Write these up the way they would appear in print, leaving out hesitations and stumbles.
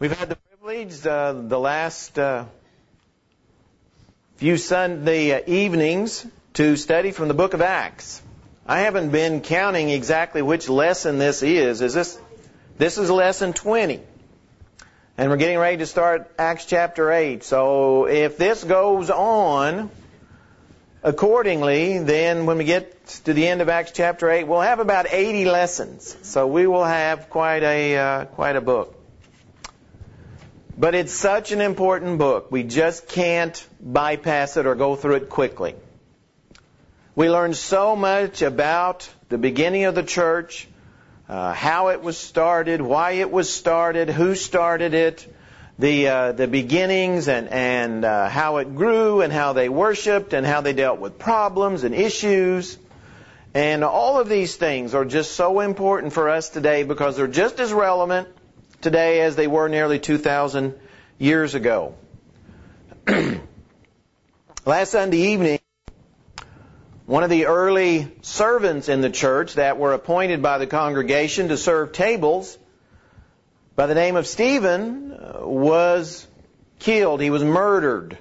We've had the privilege the last few Sunday evenings to study from the book of Acts. I haven't been counting exactly which lesson this is. This is lesson 20. And we're getting ready to start Acts chapter 8. So if this goes on accordingly, then when we get to the end of Acts chapter 8, we'll have about 80 lessons. So we will have quite a book. But it's such an important book. We just can't bypass it or go through it quickly. We learn so much about the beginning of the church, how it was started, why it was started, who started it, the beginnings and how it grew and how they worshiped and how they dealt with problems and issues. And all of these things are just so important for us today because they're just as relevant today as they were nearly 2,000 years ago. Last Sunday evening, one of the early servants in the church that were appointed by the congregation to serve tables, by the name of Stephen, was killed. He was murdered.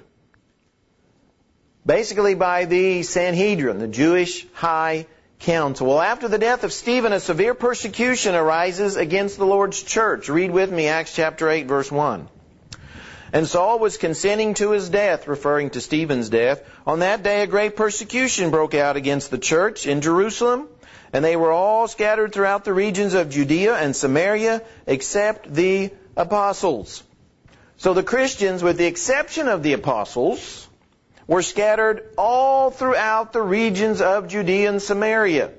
Basically by the Sanhedrin, the Jewish high council. Well, after the death of Stephen, a severe persecution arises against the Lord's church. Read with me Acts chapter 8, verse 1. And Saul was consenting to his death, referring to Stephen's death. On that day a great persecution broke out against the church in Jerusalem, and they were all scattered throughout the regions of Judea and Samaria, except the apostles. So the Christians, with the exception of the apostles, were scattered all throughout the regions of Judea and Samaria.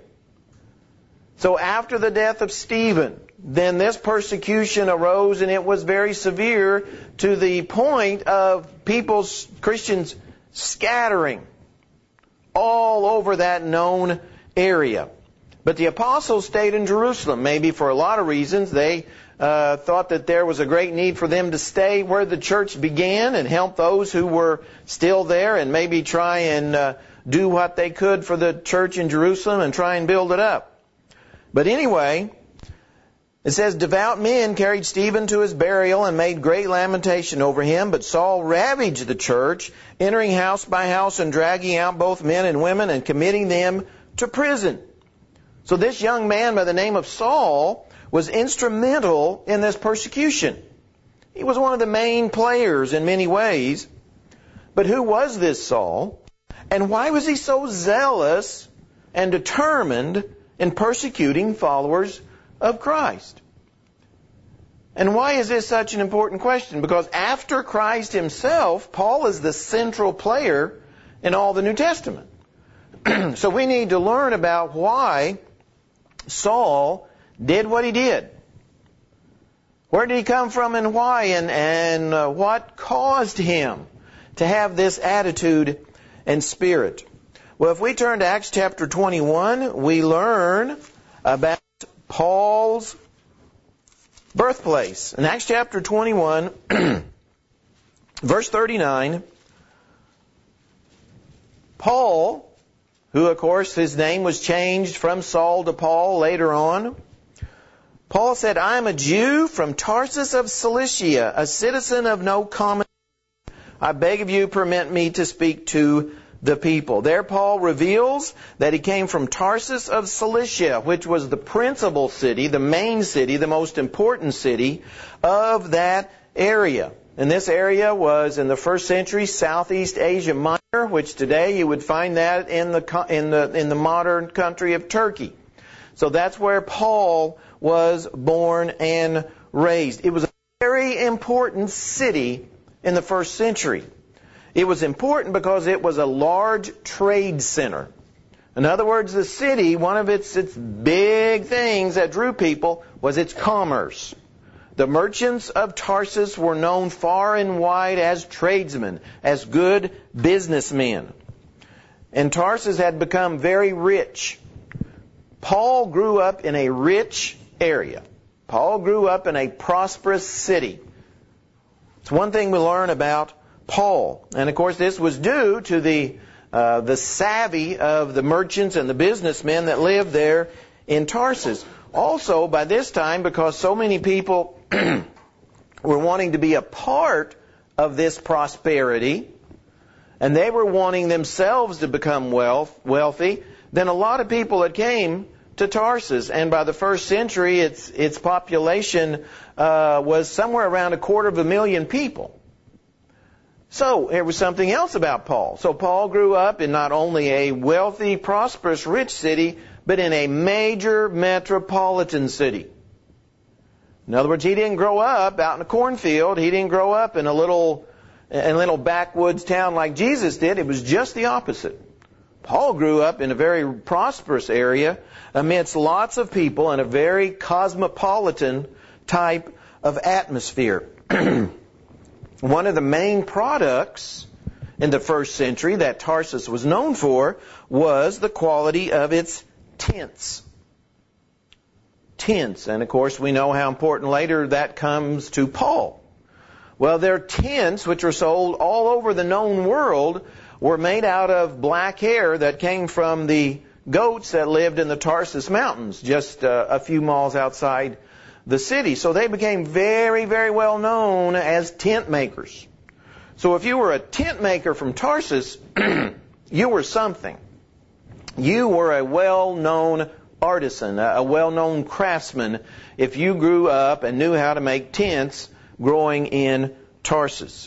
So after the death of Stephen, then this persecution arose, and it was very severe to the point of Christians scattering all over that known area. But the apostles stayed in Jerusalem, maybe for a lot of reasons. They thought that there was a great need for them to stay where the church began and help those who were still there and maybe try and do what they could for the church in Jerusalem and try and build it up. But anyway, it says, devout men carried Stephen to his burial and made great lamentation over him, but Saul ravaged the church, entering house by house and dragging out both men and women and committing them to prison. So this young man by the name of Saul was instrumental in this persecution. He was one of the main players in many ways. But who was this Saul? And why was he so zealous and determined in persecuting followers of Christ? And why is this such an important question? Because after Christ himself, Paul is the central player in all the New Testament. So we need to learn about why Saul did what he did. Where did he come from and why? And what caused him to have this attitude and spirit? Well, if we turn to Acts chapter 21, we learn about Paul's birthplace. In Acts chapter 21, verse 39, Paul, who of course his name was changed from Saul to Paul later on, Paul said, I am a Jew from Tarsus of Cilicia, a citizen of no common. I beg of you, permit me to speak to the people. There Paul reveals that he came from Tarsus of Cilicia, which was the principal city, the main city, the most important city of that area. And this area was in the first century Southeast Asia Minor, which today you would find that in the modern country of Turkey. So that's where Paul was born and raised. It was a very important city in the first century. It was important because it was a large trade center. In other words, the city, one of its big things that drew people was its commerce. The merchants of Tarsus were known far and wide as tradesmen, as good businessmen. And Tarsus had become very rich. Paul grew up in a rich area. Paul grew up in a prosperous city. It's one thing we learn about Paul. And of course this was due to the savvy of the merchants and the businessmen that lived there in Tarsus. Also, by this time, because so many people were wanting to be a part of this prosperity, and they were wanting themselves to become wealthy, then a lot of people that came to Tarsus, and by the first century, its population was somewhere around 250,000 people. So there was something else about Paul. So Paul grew up in not only a wealthy, prosperous, rich city, but in a major metropolitan city. In other words, he didn't grow up out in a cornfield. He didn't grow up in a little backwoods town like Jesus did. It was just the opposite. Paul grew up in a very prosperous area amidst lots of people in a very cosmopolitan type of atmosphere. One of the main products in the first century that Tarsus was known for was the quality of its tents. Tents. And of course we know how important later that comes to Paul. Well, their tents, which were sold all over the known world, were made out of black hair that came from the goats that lived in the Tarsus Mountains, just a few miles outside the city. So they became very, very well known as tent makers. So if you were a tent maker from Tarsus, you were something. You were a well-known artisan, a well-known craftsman, if you grew up and knew how to make tents growing in Tarsus.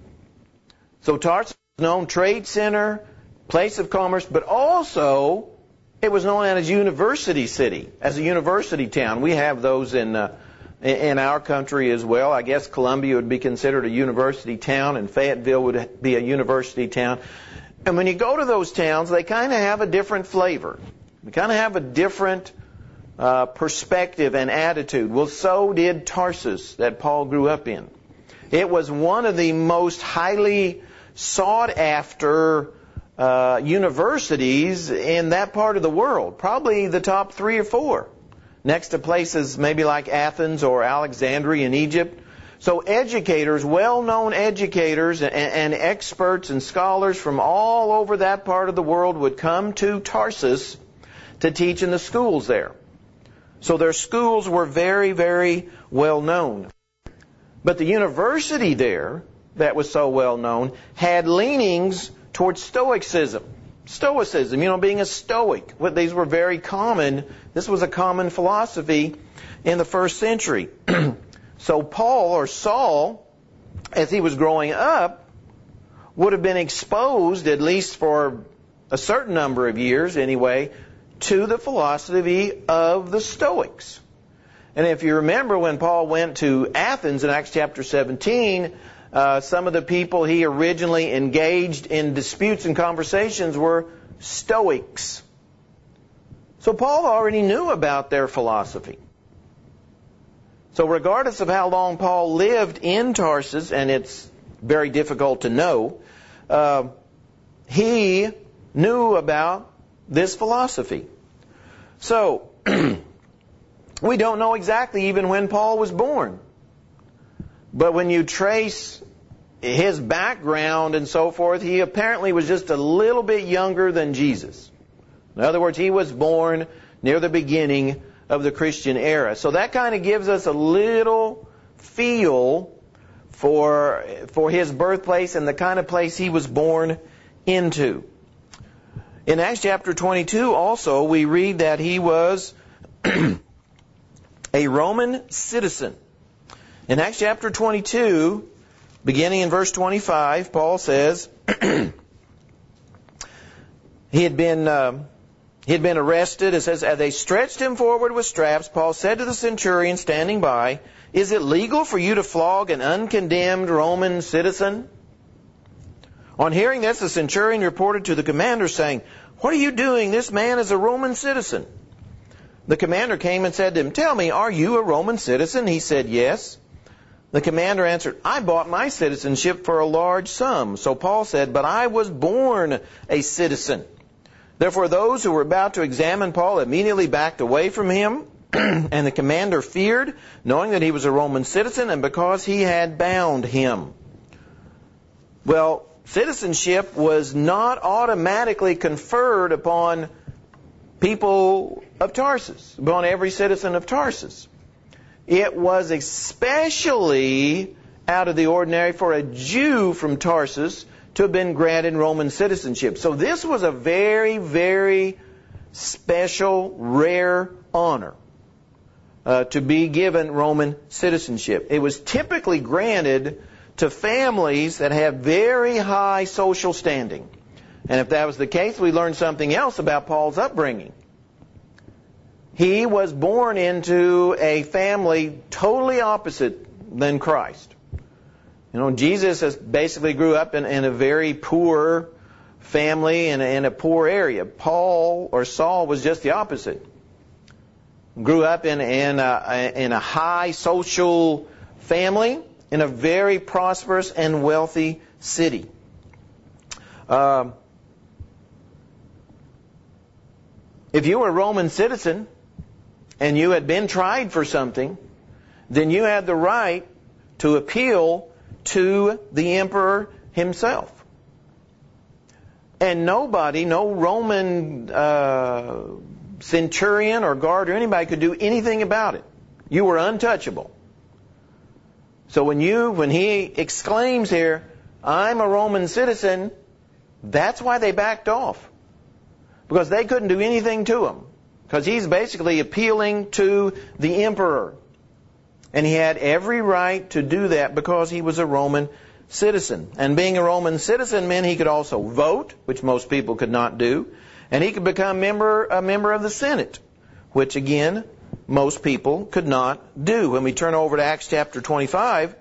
So Tarsus was known trade center, place of commerce, but also it was known as university city, as a university town. We have those in our country as well. I guess Columbia would be considered a university town, and Fayetteville would be a university town. And when you go to those towns, they kind of have a different flavor. They kind of have a different perspective and attitude. Well, so did Tarsus that Paul grew up in. It was one of the most highly sought after universities in that part of the world. Probably the top 3 or 4. Next to places maybe like Athens or Alexandria in Egypt. So educators, well-known educators and experts and scholars from all over that part of the world would come to Tarsus to teach in the schools there. So their schools were very, very well known. But the university there, that was so well known, had leanings towards Stoicism. Stoicism, being a Stoic. These were very common. This was a common philosophy in the first century. So Paul, or Saul, as he was growing up, would have been exposed, at least for a certain number of years anyway, to the philosophy of the Stoics. And if you remember when Paul went to Athens in Acts chapter 17, some of the people he originally engaged in disputes and conversations were Stoics. So Paul already knew about their philosophy. So regardless of how long Paul lived in Tarsus, and it's very difficult to know, he knew about this philosophy. So, we don't know exactly even when Paul was born. But when you trace his background and so forth, he apparently was just a little bit younger than Jesus. In other words, he was born near the beginning of the Christian era. So that kind of gives us a little feel for his birthplace and the kind of place he was born into. In Acts chapter 22 also, we read that he was a Roman citizen. In Acts chapter 22, beginning in verse 25, Paul says, he had been arrested. It says, as they stretched him forward with straps, Paul said to the centurion standing by, "Is it legal for you to flog an uncondemned Roman citizen?" On hearing this, the centurion reported to the commander, saying, "What are you doing? This man is a Roman citizen." The commander came and said to him, "Tell me, are you a Roman citizen?" He said, "Yes." The commander answered, "I bought my citizenship for a large sum." So Paul said, "But I was born a citizen." Therefore those who were about to examine Paul immediately backed away from him, and the commander feared, knowing that he was a Roman citizen, and because he had bound him. Well, citizenship was not automatically conferred upon people of Tarsus, upon every citizen of Tarsus. it was especially out of the ordinary for a Jew from Tarsus to have been granted Roman citizenship. So this was a very, very special, rare honor to be given Roman citizenship. It was typically granted to families that have very high social standing. And if that was the case, we learned something else about Paul's upbringing. He was born into a family totally opposite than Christ. Jesus basically grew up in a very poor family in a poor area. Saul was just the opposite. Grew up in a high social family in a very prosperous and wealthy city. If you were a Roman citizen and you had been tried for something, then you had the right to appeal to the emperor himself. And no Roman centurion or guard or anybody could do anything about it. You were untouchable. So when he exclaims here, I'm a Roman citizen, that's why they backed off. Because they couldn't do anything to him. Because he's basically appealing to the emperor. And he had every right to do that because he was a Roman citizen. And being a Roman citizen meant he could also vote, which most people could not do. And he could become a member of the Senate, which again, most people could not do. When we turn over to Acts chapter 25,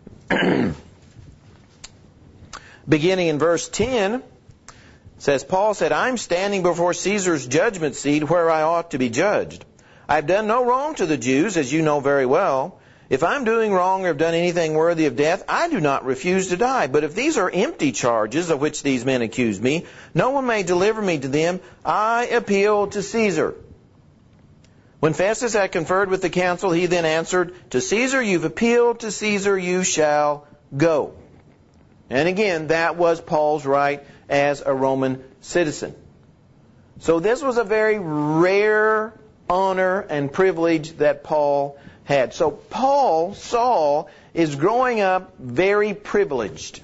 beginning in verse 10, says, Paul said, I'm standing before Caesar's judgment seat where I ought to be judged. I've done no wrong to the Jews, as you know very well. If I'm doing wrong or have done anything worthy of death, I do not refuse to die. But if these are empty charges of which these men accuse me, no one may deliver me to them. I appeal to Caesar. When Festus had conferred with the council, he then answered, to Caesar you've appealed, to Caesar you shall go. And again, that was Paul's right as a Roman citizen. So this was a very rare honor and privilege that Paul had. So Saul, is growing up very privileged.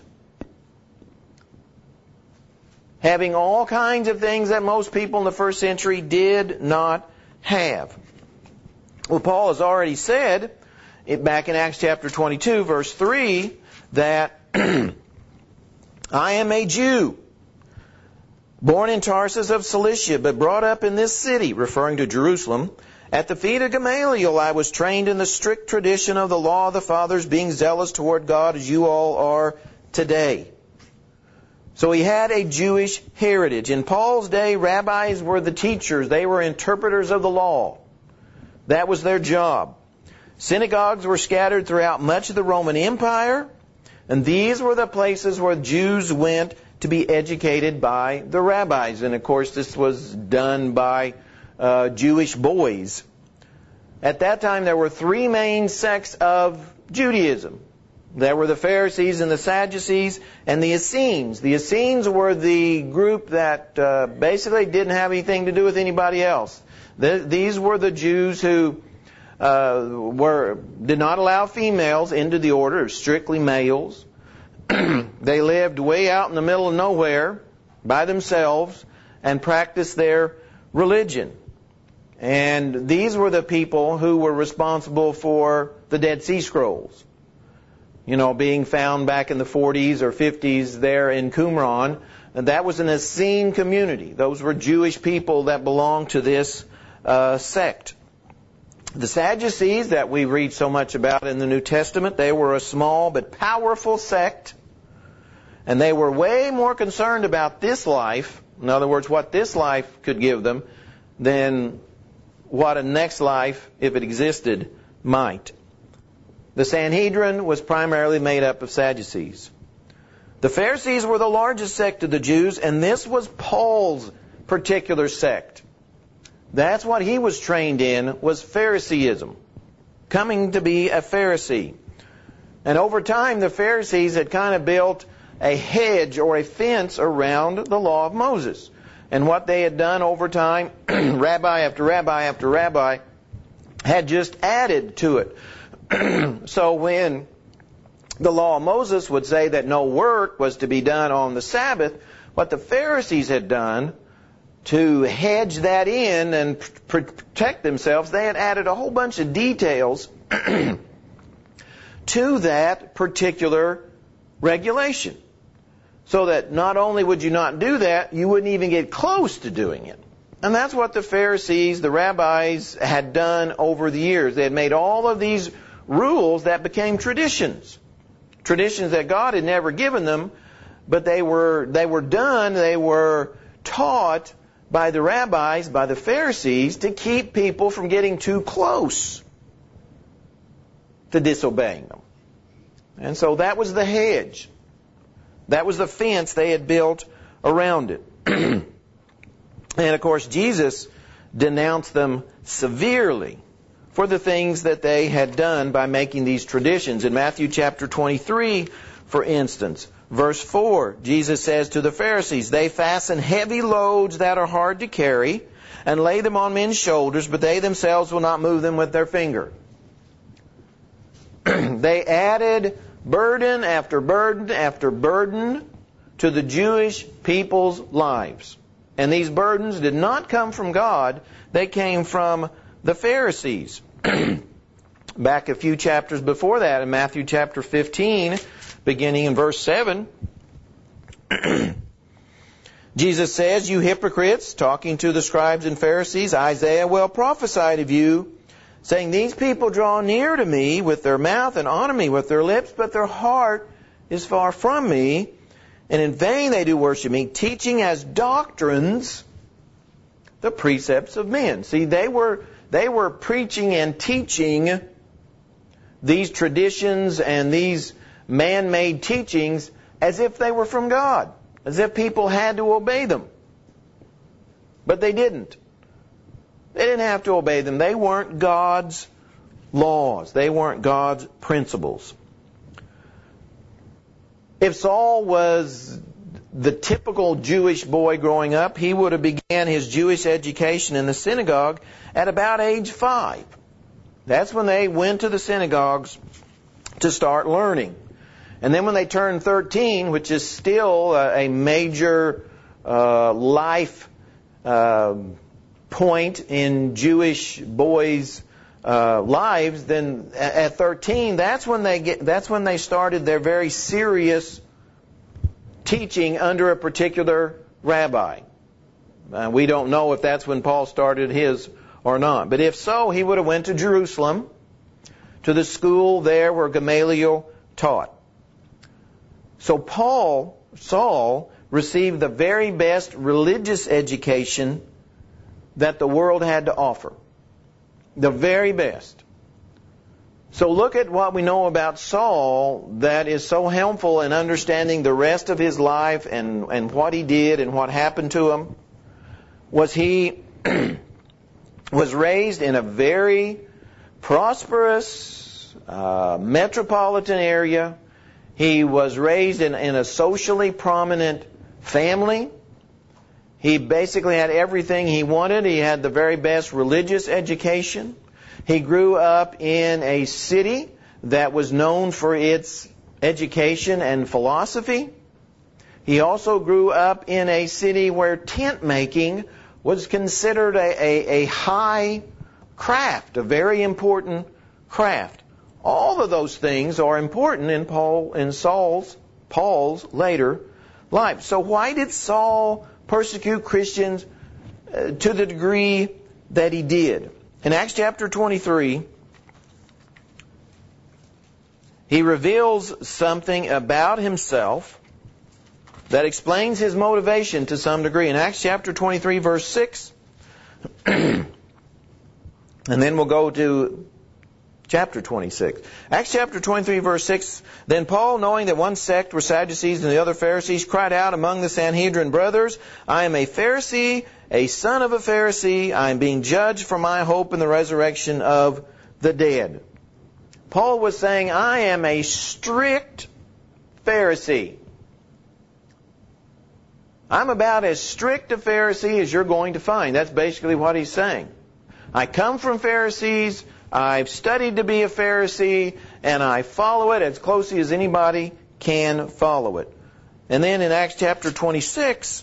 Having all kinds of things that most people in the first century did not have. Well, Paul has already said, back in Acts chapter 22, verse 3, that I am a Jew, born in Tarsus of Cilicia, but brought up in this city, referring to Jerusalem. At the feet of Gamaliel I was trained in the strict tradition of the law of the fathers, being zealous toward God as you all are today. So he had a Jewish heritage. In Paul's day, rabbis were the teachers. They were interpreters of the law. That was their job. Synagogues were scattered throughout much of the Roman Empire, and these were the places where Jews went to be educated by the rabbis. And of course, this was done by Jewish boys. At that time, there were three main sects of Judaism. There were the Pharisees and the Sadducees and the Essenes. The Essenes were the group that basically didn't have anything to do with anybody else. These were the Jews who did not allow females into the order, strictly males. They lived way out in the middle of nowhere by themselves and practiced their religion. And these were the people who were responsible for the Dead Sea Scrolls, being found back in the 40s or 50s there in Qumran. And that was an Essene community. Those were Jewish people that belonged to this sect. The Sadducees that we read so much about in the New Testament, they were a small but powerful sect. And they were way more concerned about this life, in other words, what this life could give them, than what a next life, if it existed, might. The Sanhedrin was primarily made up of Sadducees. The Pharisees were the largest sect of the Jews, and this was Paul's particular sect. That's what he was trained in, was Phariseeism, coming to be a Pharisee. And over time, the Pharisees had kind of built a hedge or a fence around the law of Moses. And what they had done over time, rabbi after rabbi after rabbi, had just added to it. So when the law of Moses would say that no work was to be done on the Sabbath, what the Pharisees had done to hedge that in and protect themselves, they had added a whole bunch of details to that particular regulation. So that not only would you not do that, you wouldn't even get close to doing it. And that's what the Pharisees, the rabbis, had done over the years. They had made all of these rules that became traditions. Traditions that God had never given them, but they were taught by the rabbis, by the Pharisees, to keep people from getting too close to disobeying them. And so that was the hedge. That was the fence they had built around it. And of course, Jesus denounced them severely for the things that they had done by making these traditions. In Matthew chapter 23, for instance, verse 4, Jesus says to the Pharisees, "They fasten heavy loads that are hard to carry and lay them on men's shoulders, but they themselves will not move them with their finger." They added burden after burden after burden to the Jewish people's lives. And these burdens did not come from God. They came from the Pharisees. Back a few chapters before that, in Matthew chapter 15, beginning in verse 7, Jesus says, "You hypocrites," talking to the scribes and Pharisees, "Isaiah well prophesied of you, saying, these people draw near to me with their mouth and honor me with their lips, but their heart is far from me. And in vain they do worship me, teaching as doctrines the precepts of men." See, they were preaching and teaching these traditions and these man-made teachings as if they were from God, as if people had to obey them. But they didn't. They didn't have to obey them. They weren't God's laws. They weren't God's principles. If Saul was the typical Jewish boy growing up, he would have began his Jewish education in the synagogue at about age 5. That's when they went to the synagogues to start learning. And then when they turned 13, which is still a major life point in Jewish boys' lives, then at 13, that's when they started their very serious teaching under a particular rabbi. We don't know if that's when Paul started his or not. But if so, he would have went to Jerusalem, to the school there where Gamaliel taught. So Saul, received the very best religious education that the world had to offer. The very best. So look at what we know about Saul that is so helpful in understanding the rest of his life and what he did and what happened to him. Was he was raised in a very prosperous metropolitan area. He was raised in a socially prominent family. He basically had everything he wanted. He had the very best religious education. He grew up in a city that was known for its education and philosophy. He also grew up in a city where tent making was considered a high craft, a very important craft. All of those things are important in Paul's later life. So why did Saul persecute Christians to the degree that he did? In Acts chapter 23, he reveals something about himself that explains his motivation to some degree. In Acts chapter 23, verse 6, and then we'll go to chapter 26. Acts chapter 23, verse 6, "Then Paul, knowing that one sect were Sadducees and the other Pharisees, cried out among the Sanhedrin, 'Brothers, I am a Pharisee, a son of a Pharisee. I am being judged for my hope in the resurrection of the dead.'" Paul was saying, I am a strict Pharisee. I'm about as strict a Pharisee as you're going to find. That's basically what he's saying. I come from Pharisees. I've studied to be a Pharisee, and I follow it as closely as anybody can follow it. And then in Acts chapter 26,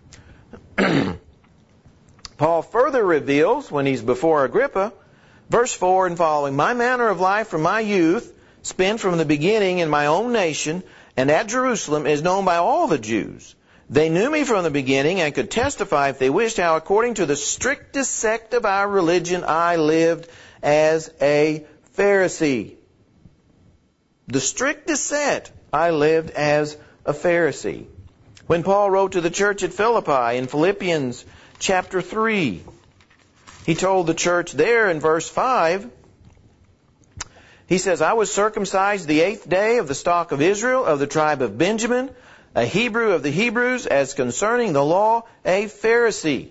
Paul further reveals, when he's before Agrippa, verse 4 and following, my manner of life from my youth, spent from the beginning in my own nation and at Jerusalem, is known by all the Jews. They knew me from the beginning and could testify if they wished how, according to the strictest sect of our religion, I lived as a Pharisee. The strictest sect, I lived as a Pharisee. When Paul wrote to the church at Philippi in Philippians chapter 3, he told the church there in verse 5, he says, I was circumcised the 8th day of the stock of Israel, of the tribe of Benjamin, a Hebrew of the Hebrews, as concerning the law, a Pharisee.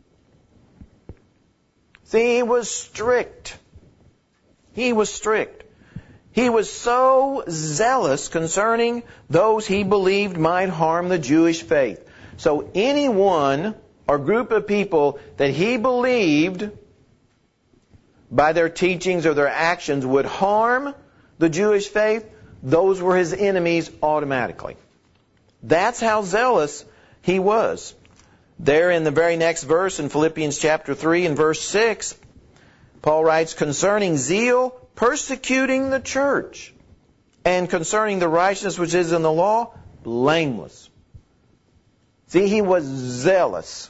See, he was strict. He was strict. He was so zealous concerning those he believed might harm the Jewish faith. So anyone or group of people that he believed by their teachings or their actions would harm the Jewish faith, those were his enemies automatically. That's how zealous he was. There in the very next verse in Philippians chapter 3 and verse 6, Paul writes, concerning zeal, persecuting the church, and concerning the righteousness which is in the law, blameless. See, he was zealous.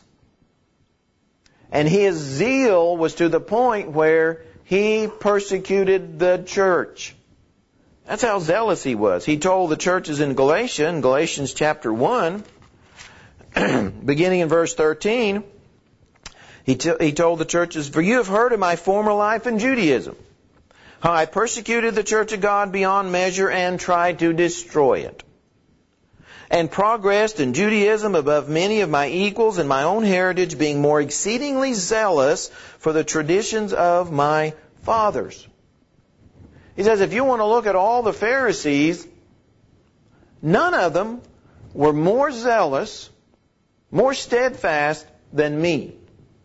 And his zeal was to the point where he persecuted the church. That's how zealous he was. He told the churches in Galatia, in Galatians chapter 1, beginning in verse 13, he told the churches, for you have heard of my former life in Judaism, how I persecuted the church of God beyond measure and tried to destroy it, and progressed in Judaism above many of my equals in my own heritage, being more exceedingly zealous for the traditions of my fathers. He says, if you want to look at all the Pharisees, none of them were more zealous, more steadfast than me.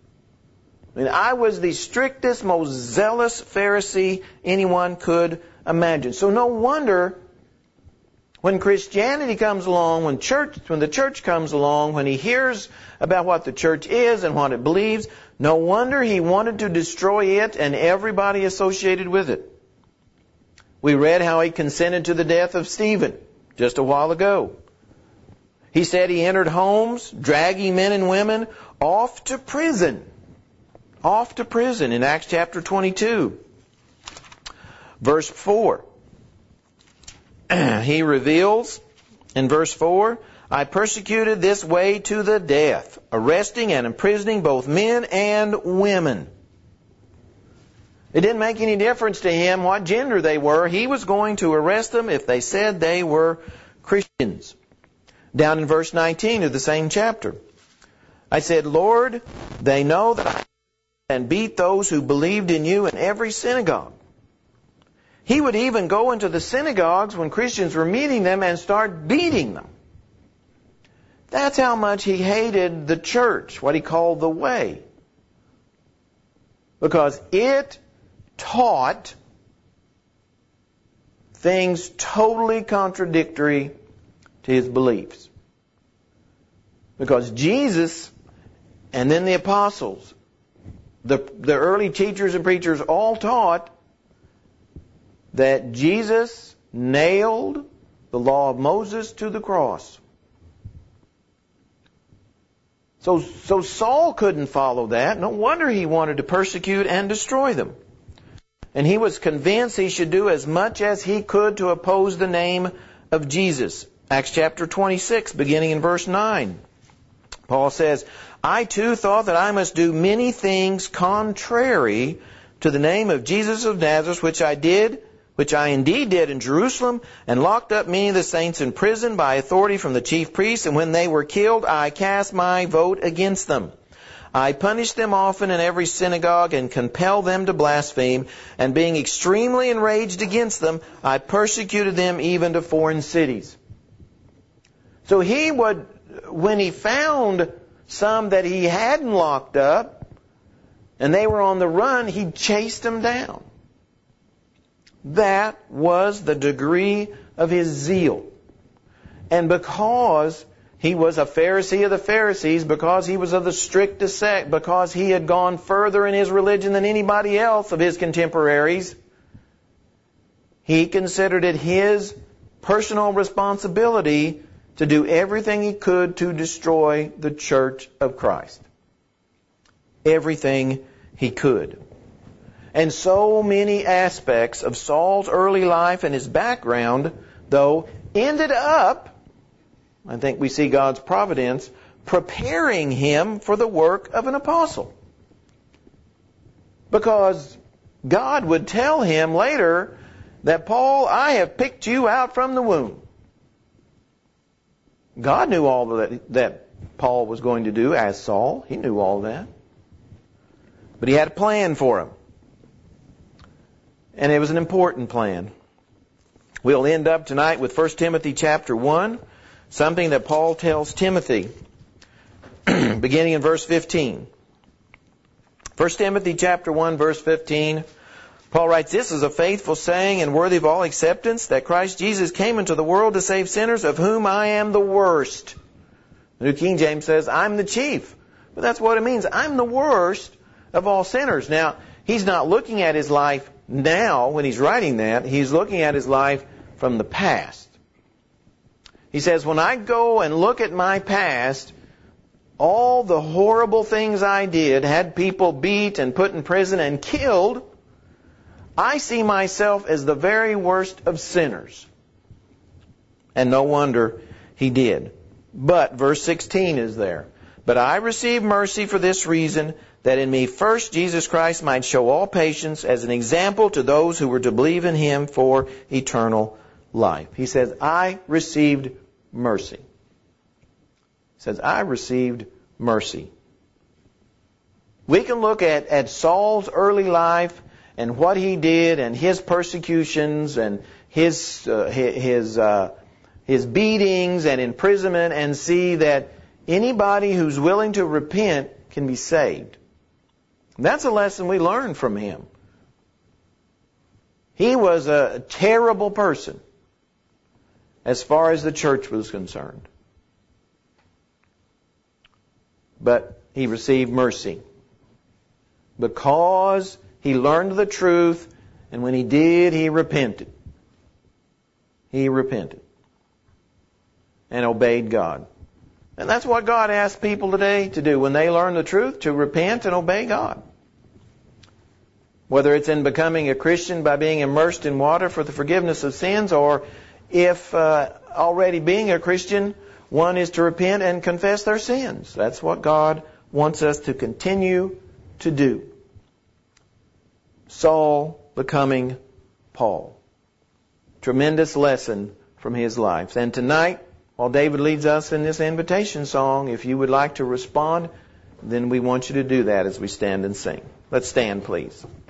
I mean, I was the strictest, most zealous Pharisee anyone could imagine. So no wonder when Christianity comes along, when the church comes along, when he hears about what the church is and what it believes, no wonder he wanted to destroy it and everybody associated with it. We read how he consented to the death of Stephen just a while ago. He said he entered homes, dragging men and women off to prison. Off to prison in Acts chapter 22. Verse 4. He reveals in verse 4, I persecuted this way to the death, arresting and imprisoning both men and women. It didn't make any difference to him what gender they were. He was going to arrest them if they said they were Christians. Down in verse 19 of the same chapter. I said, Lord, they know that I and beat those who believed in you in every synagogue. He would even go into the synagogues when Christians were meeting them and start beating them. That's how much he hated the church, what he called the way. Because it taught things totally contradictory to his beliefs. Because Jesus and then the apostles, the early teachers and preachers all taught that Jesus nailed the law of Moses to the cross. So Saul couldn't follow that. No wonder he wanted to persecute and destroy them. And he was convinced he should do as much as he could to oppose the name of Jesus. Acts chapter 26, beginning in verse 9. Paul says, I too thought that I must do many things contrary to the name of Jesus of Nazareth, which I indeed did in Jerusalem, and locked up many of the saints in prison by authority from the chief priests, and when they were killed, I cast my vote against them. I punished them often in every synagogue and compelled them to blaspheme, and being extremely enraged against them, I persecuted them even to foreign cities. So he would, when he found some that he hadn't locked up, and they were on the run, he chased them down. That was the degree of his zeal. And because he was a Pharisee of the Pharisees, because he was of the strictest sect, because he had gone further in his religion than anybody else of his contemporaries, he considered it his personal responsibility to do everything he could to destroy the church of Christ. Everything he could. And so many aspects of Saul's early life and his background, though, ended up, I think we see God's providence, preparing him for the work of an apostle. Because God would tell him later that, Paul, I have picked you out from the womb. God knew all that Paul was going to do as Saul. He knew all that. But he had a plan for him. And it was an important plan. We'll end up tonight with 1 Timothy chapter 1, something that Paul tells Timothy, beginning in verse 15. 1 Timothy chapter 1, verse 15, Paul writes, "This is a faithful saying and worthy of all acceptance, that Christ Jesus came into the world to save sinners, of whom I am the worst." The New King James says, "I'm the chief." But that's what it means. I'm the worst of all sinners. Now, he's not looking at his life now when he's writing that. He's looking at his life from the past. He says, when I go and look at my past, all the horrible things I did, had people beat and put in prison and killed, I see myself as the very worst of sinners. And no wonder he did. But verse 16 is there. "But I received mercy for this reason, that in me first Jesus Christ might show all patience as an example to those who were to believe in him for eternal life." He says, I received mercy. He says, I received mercy. We can look at Saul's early life and what he did and his persecutions and his beatings and imprisonment and see that anybody who's willing to repent can be saved. That's a lesson we learn from him. He was a terrible person as far as the church was concerned. But he received mercy because he learned the truth, and when he did, he repented. He repented and obeyed God. And that's what God asks people today to do when they learn the truth, to repent and obey God. Whether it's in becoming a Christian by being immersed in water for the forgiveness of sins, or if already being a Christian, one is to repent and confess their sins. That's what God wants us to continue to do. Saul becoming Paul. Tremendous lesson from his life. And tonight, while David leads us in this invitation song, if you would like to respond, then we want you to do that as we stand and sing. Let's stand, please.